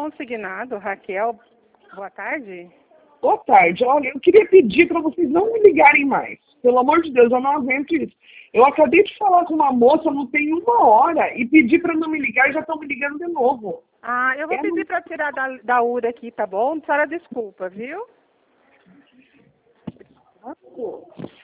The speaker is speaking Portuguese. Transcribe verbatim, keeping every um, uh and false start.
consignado, Raquel. Boa tarde. Boa tarde. Olha, eu queria pedir para vocês não me ligarem mais. Pelo amor de Deus, eu não aguento isso. Eu acabei de falar com uma moça, não tem uma hora, e pedi para não me ligar e já estão me ligando de novo. Ah, eu vou É pedir muito... para tirar da, da U R A aqui, tá bom? A senhora desculpa, viu?